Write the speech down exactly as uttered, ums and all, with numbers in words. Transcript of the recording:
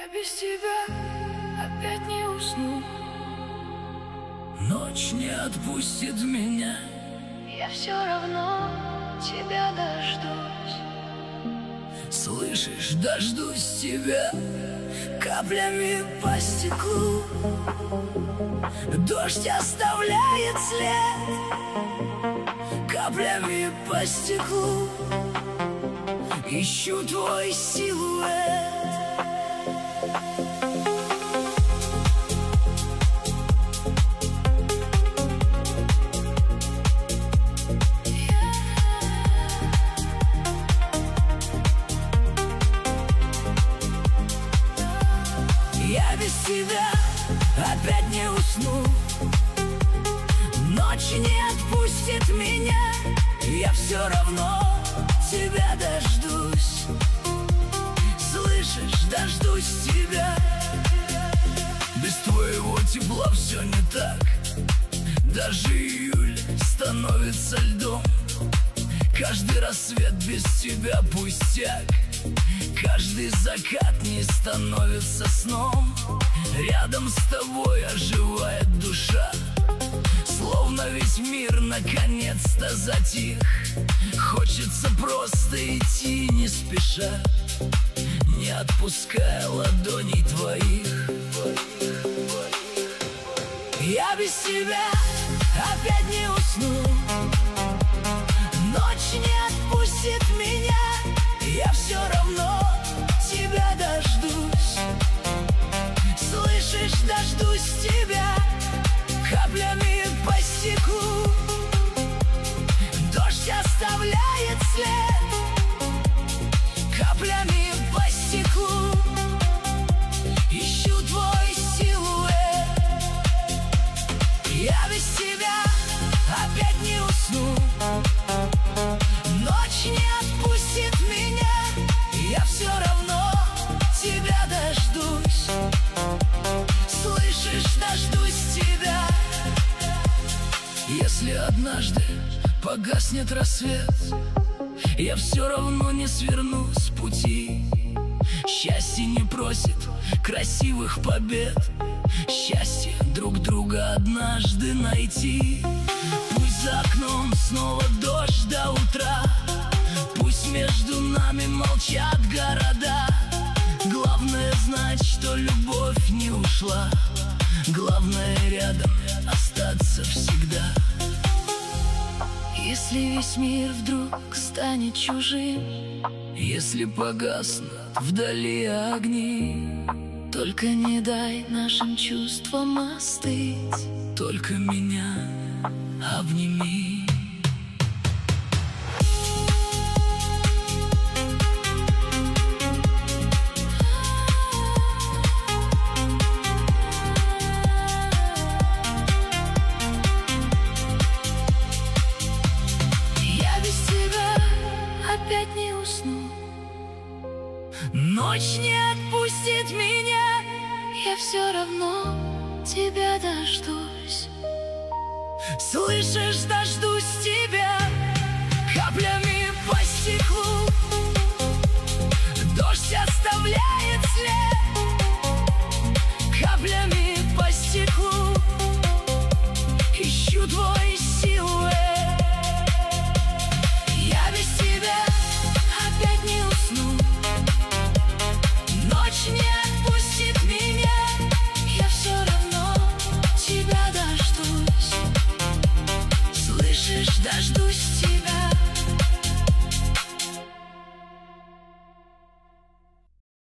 Я без тебя опять не усну. Ночь не отпустит меня. Я все равно тебя дождусь. Слышишь, дождусь тебя каплями по стеклу. Дождь оставляет след каплями по стеклу. Ищу твой силуэт. Я без тебя опять не усну. Ночь не отпустит меня. Я все равно тебя дождусь. Слышишь, дождусь тебя. Без твоего тепла все не так. Даже июль становится льдом. Каждый рассвет без тебя пустяк. Каждый закат не становится сном. Рядом с тобой оживает душа. Словно весь мир наконец-то затих. Хочется просто идти не спеша, не отпуская ладоней твоих. Я без тебя опять не усну. Ночь не отпустит меня. Я все равно тебя дождусь. Слышишь, дождусь тебя каплями по стеклу. Дождь оставляет след каплями по стеклу. Ищу твой силуэт. Я без тебя опять не усну. Ночь не отпустит меня. Я все равно тебя дождусь. Слышишь, дождусь тебя. Если однажды погаснет рассвет, я все равно не сверну с пути. Счастье не просит красивых побед. Счастье друг друга однажды найти. Пусть за окном снова дождь до утра. Пусть между нами молчат города. Главное знать, что любовь не ушла. Главное рядом остаться всегда. Если весь мир вдруг станет чужим, если погаснут вдали огни, только не дай нашим чувствам остыть. Только меня обними. Опять не усну. Ночь не отпустит меня. Я все равно тебя дождусь. Слышишь, дождусь тебя каплями